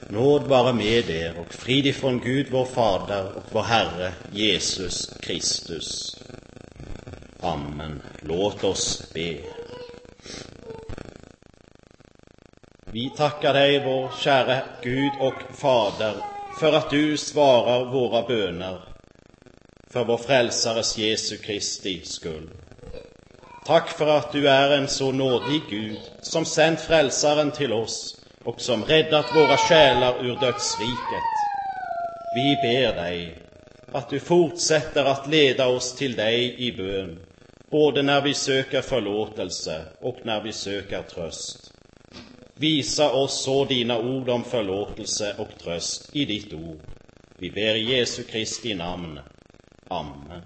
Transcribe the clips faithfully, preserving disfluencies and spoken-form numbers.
nåd vare med er och frid ifrån Gud vår Fader och vår Herre Jesus Kristus. Amen. Låt oss be. Vi tackar dig, vår kära Gud och Fader, för att du svarar våra böner för vår frälsares Jesu Kristi skull. Tack för att du är en så nådig Gud som sänt frälsaren till oss och som räddat våra själar ur dödsriket. Vi ber dig att du fortsätter att leda oss till dig i bön, både när vi söker förlåtelse och när vi söker tröst. Visa oss så dina ord om förlåtelse och tröst i ditt ord. Vi ber i Jesu Kristi namn. Amen.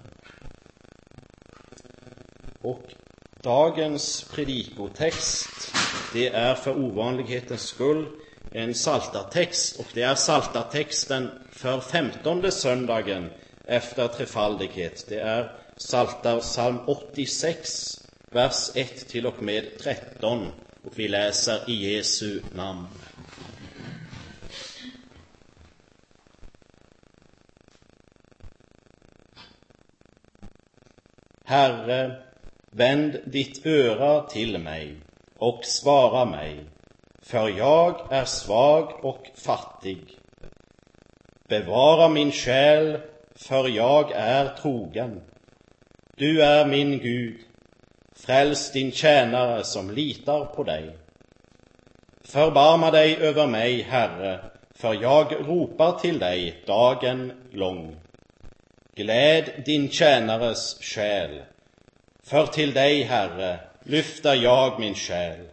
Och dagens predikotext, det är för ovanlighetens skull en saltartext, och det är saltartexten för femtonde söndagen efter trefaldighet. Det är saltar psalm åttiosex, vers ett till och med tretton, och vi läser i Jesu namn. Herre, vänd ditt öra till mig och svara mig, för jag är svag och fattig. Bevara min själ, för jag är trogen. Du är min Gud, fräls din tjänare som litar på dig. Förbarma dig över mig, Herre, för jag ropar till dig dagen lång. Gläd din tjänares själ, för till dig, Herre, lyfter jag min själ.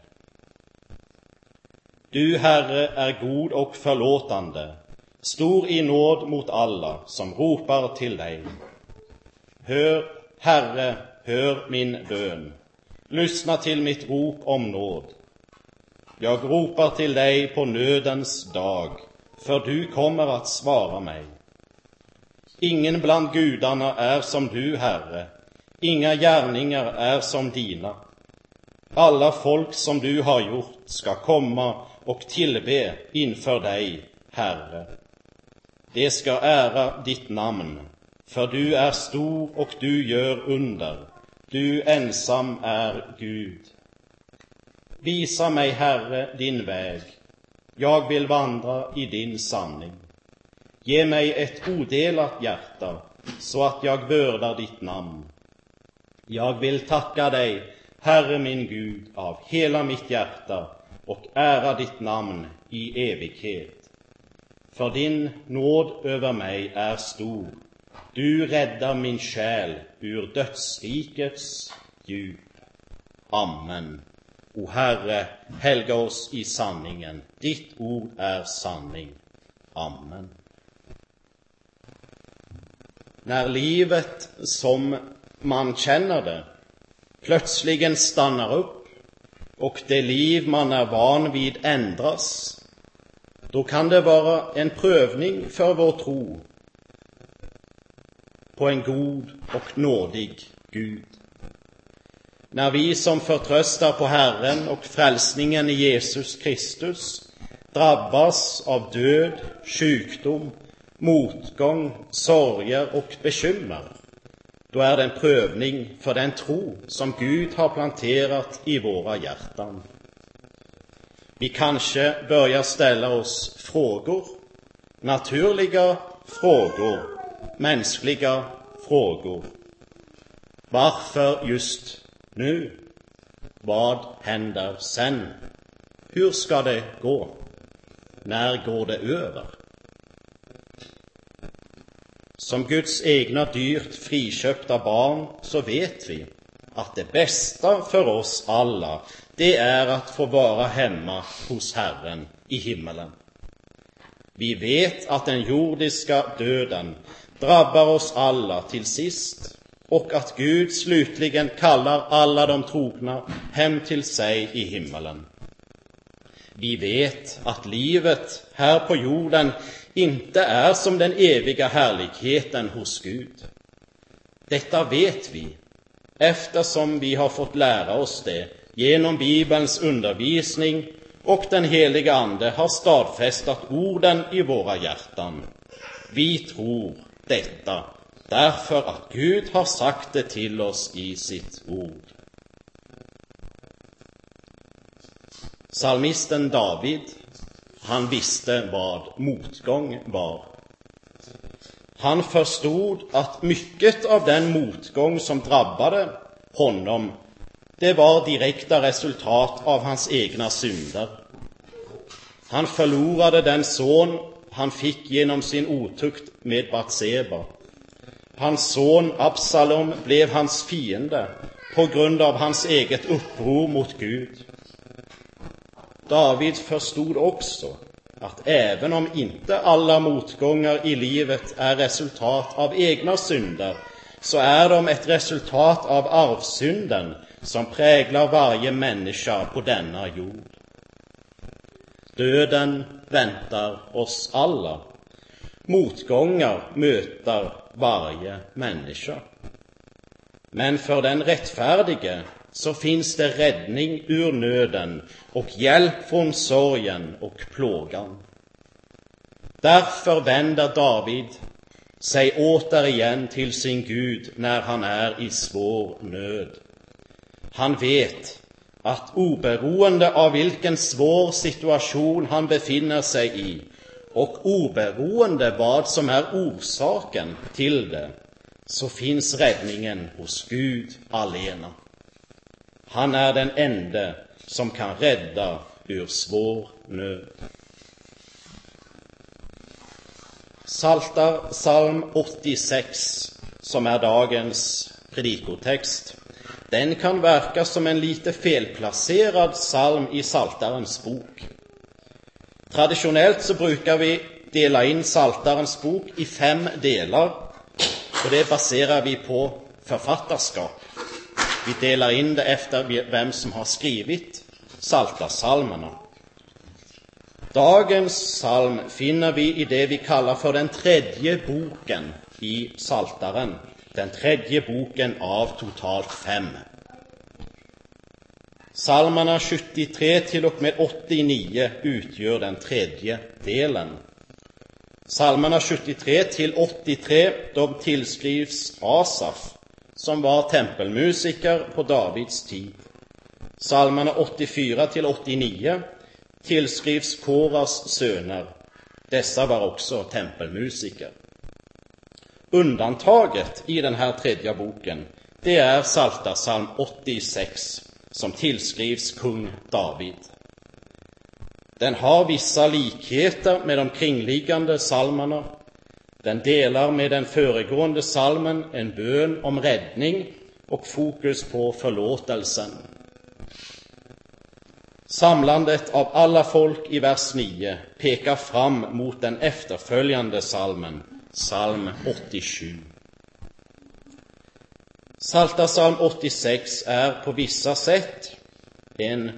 Du, Herre, är god och förlåtande, stor i nåd mot alla som ropar till dig. Hör, Herre, hör min bön. Lyssna till mitt rop om nåd. Jag ropar till dig på nödens dag, för du kommer att svara mig. Ingen bland gudarna är som du, Herre. Inga gärningar är som dina. Alla folk som du har gjort ska komma och tillbe inför dig, Herre. Det ska ära ditt namn, för du är stor och du gör under. Du ensam är Gud. Visa mig, Herre, din väg. Jag vill vandra i din sanning. Ge mig ett odelat hjärta, så att jag vördar ditt namn. Jag vill tacka dig, Herre min Gud, av hela mitt hjärta och ära ditt namn i evighet. För din nåd över mig är stor. Du räddar min själ ur dödsrikets djup. Amen. O Herre, helga oss i sanningen. Ditt ord är sanning. Amen. När livet som man känner det plötsligen stannar upp och det liv man är van vid ändras, då kan det vara en prövning för vår tro på en god och nådig Gud. När vi som förtröstar på Herren och frälsningen i Jesus Kristus drabbas av död, sjukdom, motgång, sorger och bekymmer, då är det en prövning för den tro som Gud har planterat i våra hjärtan. Vi kanske börjar ställa oss frågor, naturliga frågor, mänskliga frågor. Varför just nu? Vad händer sen? Hur ska det gå? När går det över? Som Guds egna dyrt friköpta barn så vet vi att det bästa för oss alla, det är att få vara hemma hos Herren i himmelen. Vi vet att den jordiska döden drabbar oss alla till sist, och att Gud slutligen kallar alla de trogna hem till sig i himmelen. Vi vet att livet här på jorden inte är som den eviga härligheten hos Gud. Detta vet vi, eftersom vi har fått lära oss det genom Bibelns undervisning och den helige Ande har stadfästat orden i våra hjärtan. Vi tror detta därför att Gud har sagt det till oss i sitt ord. Psalmisten David, han visste vad motgång var. Han förstod att mycket av den motgång som drabbade honom, det var direkta resultat av hans egna synder. Han förlorade den son han fick genom sin otukt med Batseba. Hans son Absalom blev hans fiende på grund av hans eget uppror mot Gud. David förstod också att även om inte alla motgångar i livet är resultat av egna synder, så är de ett resultat av arvsynden som präglar varje människa på denna jord. Döden väntar oss alla. Motgångar möter varje människa. Men för den rättfärdige så finns det räddning ur nöden och hjälp från sorgen och plågan. Därför vänder David sig återigen till sin Gud när han är i svår nöd. Han vet att oberoende av vilken svår situation han befinner sig i och oberoende vad som är orsaken till det, så finns räddningen hos Gud alena. Han är den ende som kan rädda ur svår nöd. Psaltar, psalm åttiosex, som är dagens predikotext, den kan verka som en lite felplacerad psalm i Psaltarens bok. Traditionellt så brukar vi dela in Psaltarens bok i fem delar, och det baserar vi på författarskap. Vi delar in det efter vem som har skrivit psaltarpsalmerna. Dagens psalm finner vi i det vi kallar för den tredje boken i Psaltaren, den tredje boken av totalt fem. Psalmerna sjuttiotre till och med åttionio utgör den tredje delen. Psalmerna sjuttiotre till åttiotre, de tillskrivs Asaf, som var tempelmusiker på Davids tid. Psalmerna åttiofyra till åttionio tillskrivs Koras söner. Dessa var också tempelmusiker. Undantaget i den här tredje boken, det är Psaltarpsalm åttiosex, som tillskrivs kung David. Den har vissa likheter med de kringliggande psalmerna. Den delar med den föregående psalmen en bön om räddning och fokus på förlåtelsen. Samlandet av alla folk i vers nio pekar fram mot den efterföljande psalmen, psalm åttiosju. Psaltarpsalm åttiosex är på vissa sätt en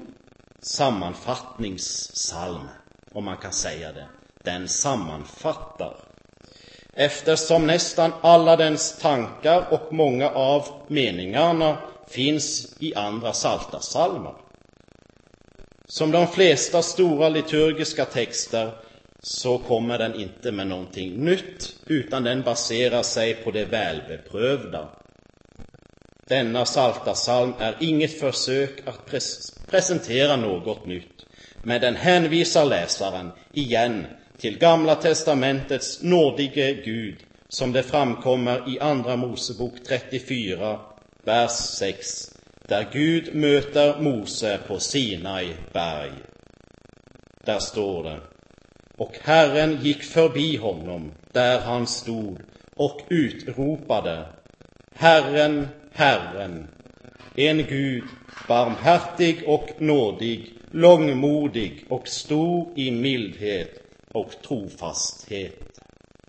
sammanfattningspsalm, om man kan säga det. Den sammanfattar, eftersom nästan alla dens tankar och många av meningarna finns i andra psaltarpsalmer. Som de flesta stora liturgiska texter så kommer den inte med någonting nytt, utan den baserar sig på det välbeprövda. Denna psaltarpsalm är inget försök att pres- presentera något nytt, men den hänvisar läsaren igen till Gamla testamentets nådige Gud, som det framkommer i Andra Mosebok trettiofyra, vers sex, där Gud möter Mose på Sinai berg. Där står det: och Herren gick förbi honom där han stod och utropade: Herren, Herren, en Gud, barmhärtig och nådig, långmodig och stor i mildhet och trofasthet.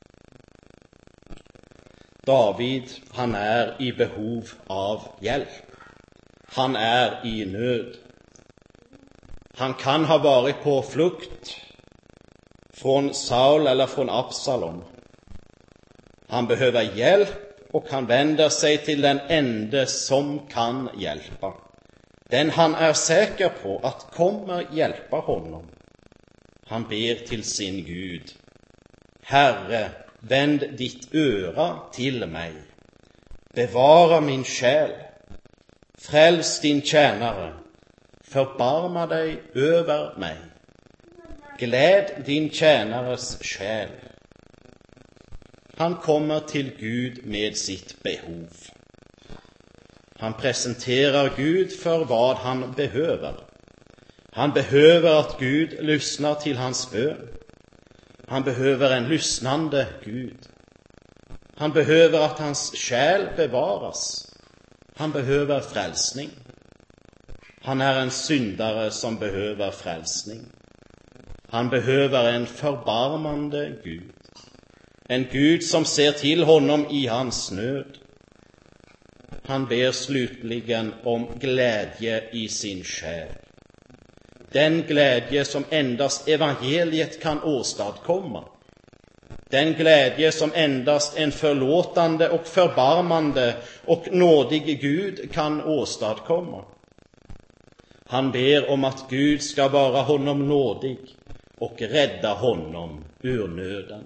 David, han är i behov av hjälp. Han är i nöd. Han kan ha varit på flukt från Saul eller från Absalom. Han behöver hjälp och han vänder sig till den ende som kan hjälpa. den han är säker på att kommer hjälpa honom. Han ber till sin Gud: Herre, vänd ditt öra till mig. Bevara min själ. Fräls din tjänare. Förbarma dig över mig. Gläd din tjänares själ. Han kommer till Gud med sitt behov. Han presenterar Gud för vad han behöver. Han behöver att Gud lyssnar till hans bön. Han behöver en lyssnande Gud. Han behöver att hans själ bevaras. Han behöver frälsning. Han är en syndare som behöver frälsning. Han behöver en förbarmande Gud. En Gud som ser till honom i hans nöd. Han ber slutligen om glädje i sin själ. Den glädje som endast evangeliet kan åstadkomma. Den glädje som endast en förlåtande och förbarmande och nådig Gud kan åstadkomma. Han ber om att Gud ska vara honom nådig och rädda honom ur nöden.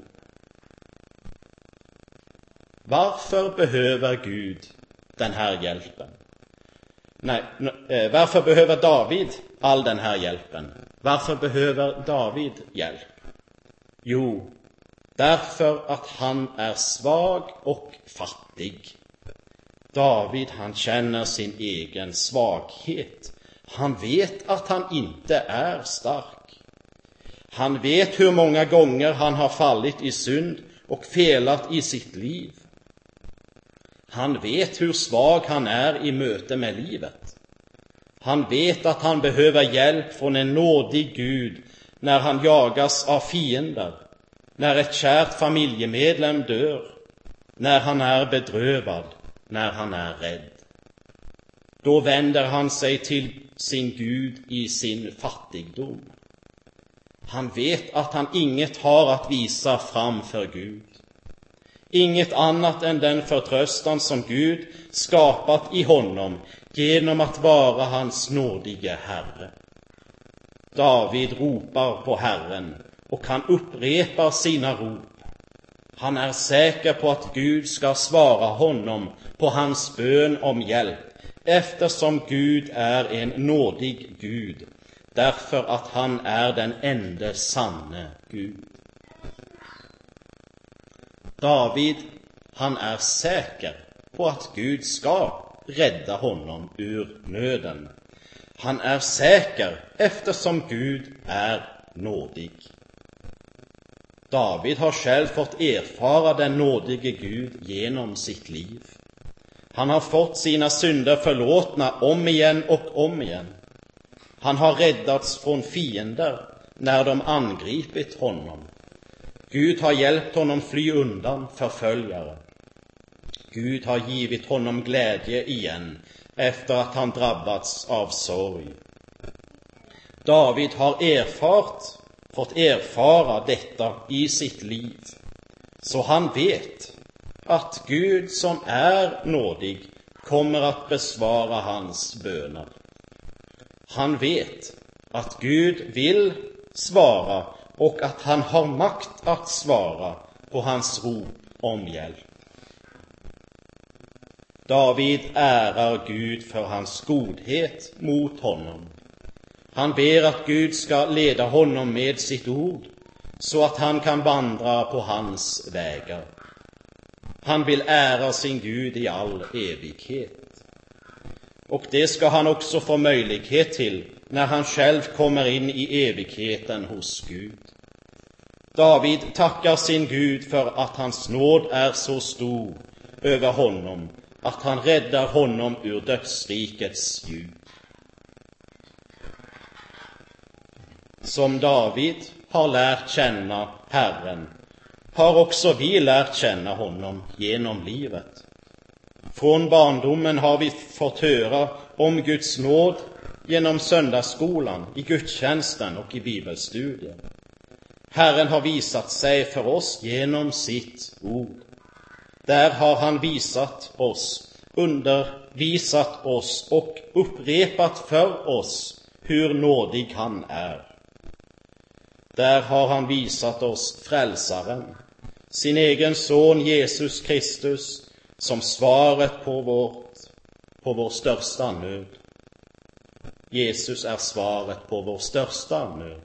Varför behöver Gud den här hjälpen? Nej, varför behöver David all den här hjälpen? Varför behöver David hjälp? Jo, därför att han är svag och fattig. David, han känner sin egen svaghet. Han vet att han inte är stark. Han vet hur många gånger han har fallit i synd och felat i sitt liv. Han vet hur svag han är i möte med livet. Han vet att han behöver hjälp från en nådig Gud när han jagas av fiender, när ett kärt familjemedlem dör, när han är bedrövad, när han är rädd. Då vänder han sig till sin Gud i sin fattigdom. Han vet att han inget har att visa framför Gud. Inget annat än den förtröstan som Gud skapat i honom genom att vara hans nådige Herre. David ropar på Herren och han upprepar sina rop. Han är säker på att Gud ska svara honom på hans bön om hjälp, eftersom Gud är en nådig Gud, därför att han är den enda sanne Gud. David, han är säker på att Gud ska rädda honom ur nöden. Han är säker eftersom Gud är nådig. David har själv fått erfara den nådige Gud genom sitt liv. Han har fått sina synder förlåtna om igen och om igen. Han har räddats från fiender när de angripit honom. Gud har hjälpt honom fly undan förföljare. Gud har givit honom glädje igen efter att han drabbats av sorg. David har erfart, fått erfara detta i sitt liv, så han vet att Gud som är nådig kommer att besvara hans böner. Han vet att Gud vill svara och att han har makt att svara på hans rop om hjälp. David ärar Gud för hans godhet mot honom. Han ber att Gud ska leda honom med sitt ord så att han kan vandra på hans vägar. Han vill ära sin Gud i all evighet. Och det ska han också få möjlighet till när han själv kommer in i evigheten hos Gud. David tackar sin Gud för att hans nåd är så stor över honom att han räddar honom ur dödsrikets djup. Som David har lärt känna Herren har också vi lärt känna honom genom livet. Från barndomen har vi fått höra om Guds nåd genom söndagsskolan, i gudstjänsten och i bibelstudien. Herren har visat sig för oss genom sitt ord. Där har han visat oss undervisat oss och upprepat för oss hur nådig han är. Där har han visat oss frälsaren, sin egen son Jesus Kristus, som svaret på, vårt, på vår största nöd. Jesus är svaret på vår största nöd.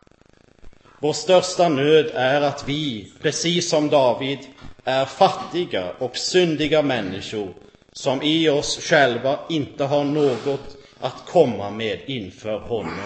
Vår största nöd är att vi, precis som David, är fattiga och syndiga människor som i oss själva inte har något att komma med inför honom.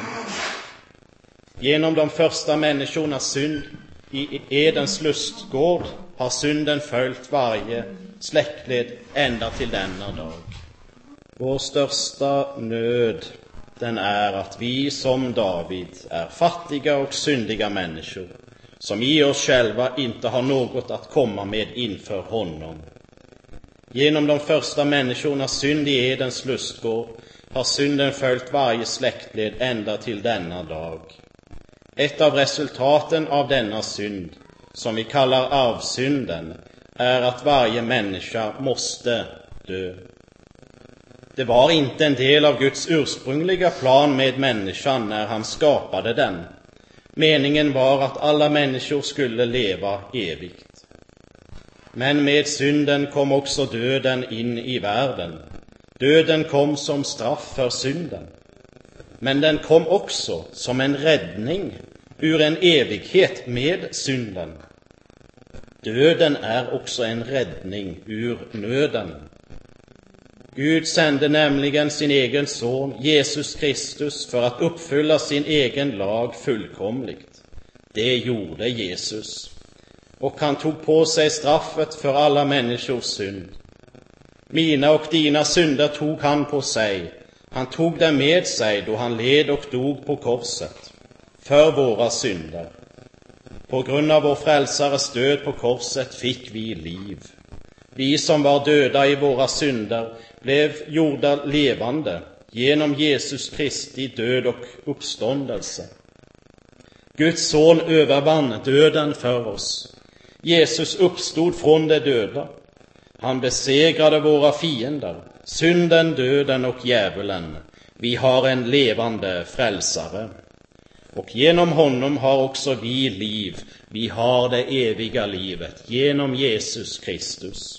Genom de första människornas synd i Edens lustgård har synden följt varje släktled ända till denna dag. Vår största nöd, den är att vi som David är fattiga och syndiga människor som i oss själva inte har något att komma med inför honom. Genom de första människornas synd i Edens lustgård har synden följt varje släktled ända till denna dag. Ett av resultaten av denna synd, som vi kallar arvsynden, är att varje människa måste dö. Det var inte en del av Guds ursprungliga plan med människan när han skapade den. Meningen var att alla människor skulle leva evigt. Men med synden kom också döden in i världen. Döden kom som straff för synden. Men den kom också som en räddning ur en evighet med synden. Döden är också en räddning ur nöden. Gud sände nämligen sin egen son, Jesus Kristus, för att uppfylla sin egen lag fullkomligt. Det gjorde Jesus. Och han tog på sig straffet för alla människors synd. Mina och dina synder tog han på sig. Han tog dem med sig då han led och dog på korset för våra synder. På grund av vår frälsares död på korset fick vi liv. Vi som var döda i våra synder blev gjorda levande genom Jesus Kristi död och uppståndelse. Guds son övervann döden för oss. Jesus uppstod från de döda. Han besegrade våra fiender, synden, döden och djävulen. Vi har en levande frälsare. Och genom honom har också vi liv. Vi har det eviga livet genom Jesus Kristus.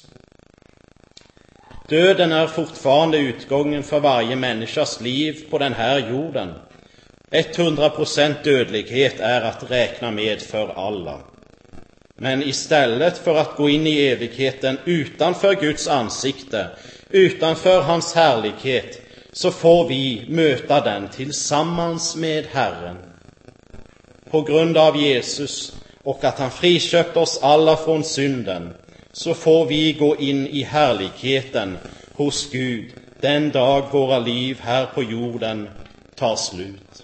Döden är fortfarande utgången för varje människas liv på den här jorden. hundra procent dödlighet är att räkna med för alla. Men istället för att gå in i evigheten utanför Guds ansikte, utanför hans härlighet, så får vi möta den tillsammans med Herren. På grund av Jesus och att han friköpt oss alla från synden, så får vi gå in i härligheten hos Gud den dag våra liv här på jorden tar slut.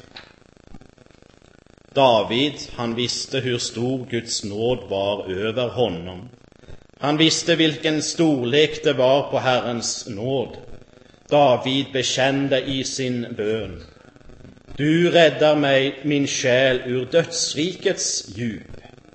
David, han visste hur stor Guds nåd var över honom. Han visste vilken storlek det var på Herrens nåd. David bekände i sin bön: Du räddar mig, min själ, ur dödsrikets djup.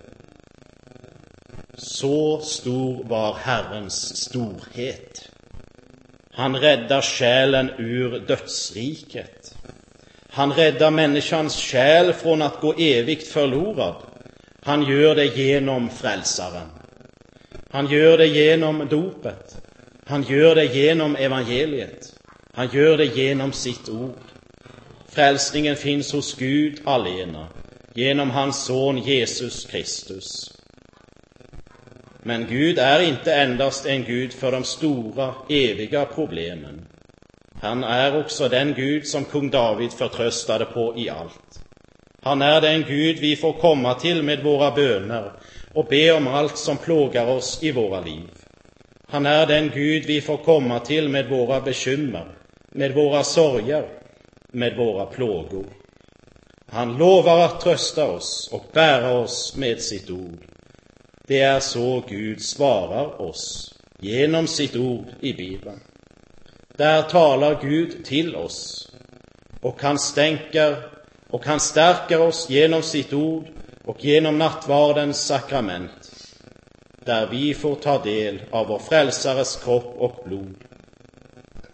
Så stor var Herrens storhet. Han räddar själen ur dödsriket. Han räddar människans själ från att gå evigt förlorad. Han gör det genom frälsaren. Han gör det genom dopet. Han gör det genom evangeliet. Han gör det genom sitt ord. Frälsningen finns hos Gud allena, genom hans son Jesus Kristus. Men Gud är inte endast en Gud för de stora, eviga problemen. Han är också den Gud som kung David förtröstade på i allt. Han är den Gud vi får komma till med våra böner och be om allt som plågar oss i våra liv. Han är den Gud vi får komma till med våra bekymmer, med våra sorger, med våra plågor. Han lovar att trösta oss och bära oss med sitt ord. Det är så Gud svarar oss genom sitt ord i Bibeln. Där talar Gud till oss, och han stänker och han stärker oss genom sitt ord och genom nattvardens sakrament, där vi får ta del av vår frälsares kropp och blod,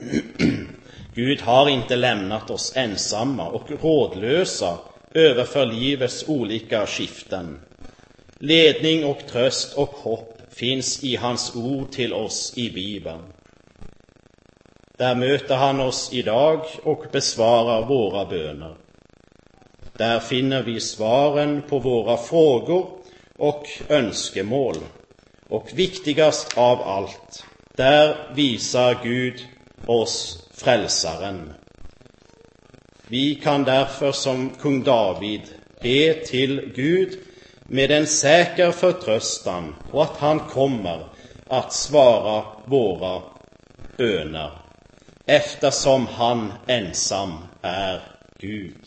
Gud har inte lämnat oss ensamma och rådlösa överför livets olika skiften. Ledning och tröst och hopp finns i hans ord till oss i Bibeln. Där möter han oss idag och besvarar våra böner. Där finner vi svaren på våra frågor och önskemål. Och viktigast av allt, där visar Gud oss frälsaren. Vi kan därför som kung David be till Gud med en säker förtröstan på att han kommer att svara våra böner, eftersom han ensam är Gud.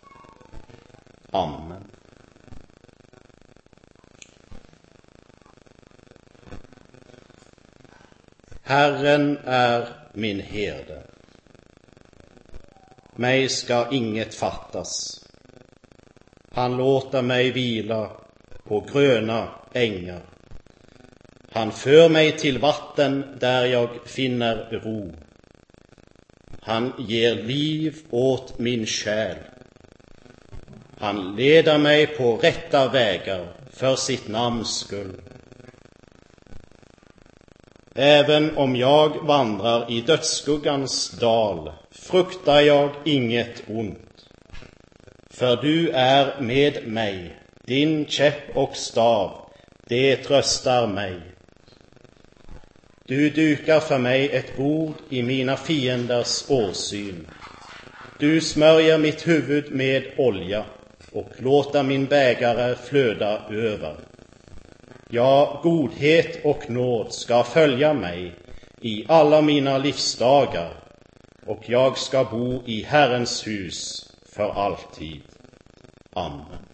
Amen. Herren är min herde. Mig ska inget fattas. Han låter mig vila på gröna ängar. Han för mig till vatten där jag finner ro. Han ger liv åt min själ. Han leder mig på rätta vägar för sitt namns skull. Även om jag vandrar i dödsskuggans dal fruktar jag inget ont. För du är med mig, din käpp och stav, det tröstar mig. Du dukar för mig ett bord i mina fienders åsyn. Du smörjer mitt huvud med olja och låter min bägare flöda över. Ja, godhet och nåd ska följa mig i alla mina livsdagar, och jag ska bo i Herrens hus för alltid. Amen.